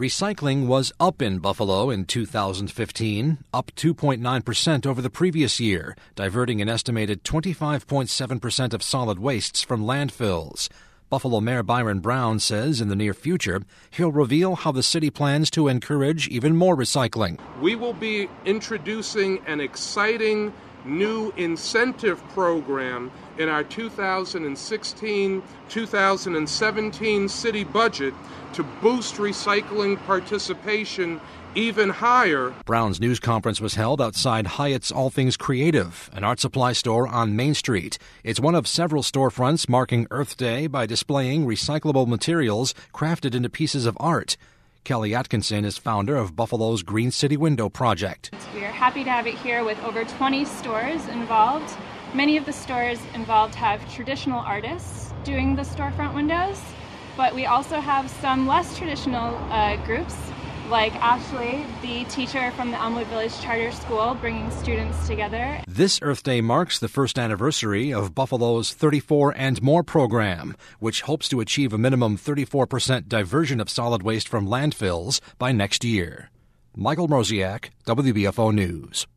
Recycling was up in Buffalo in 2015, up 2.9% over the previous year, diverting an estimated 25.7% of solid wastes from landfills. Buffalo Mayor Byron Brown says in the near future, he'll reveal how the city plans to encourage even more recycling. We will be introducing an exciting new incentive program in our 2016-2017 city budget to boost recycling participation even higher. Brown's news conference was held outside Hyatt's All Things Creative, an art supply store on Main Street. It's one of several storefronts marking Earth Day by displaying recyclable materials crafted into pieces of art. Kelly Atkinson is founder of Buffalo's Green City Window Project. We are happy to have it here with over 20 stores involved. Many of the stores involved have traditional artists doing the storefront windows, but we also have some less traditional groups, like Ashley, the teacher from the Elmwood Village Charter School, bringing students together. This Earth Day marks the first anniversary of Buffalo's 34 and More program, which hopes to achieve a minimum 34% diversion of solid waste from landfills by next year. Michael Mrosiak, WBFO News.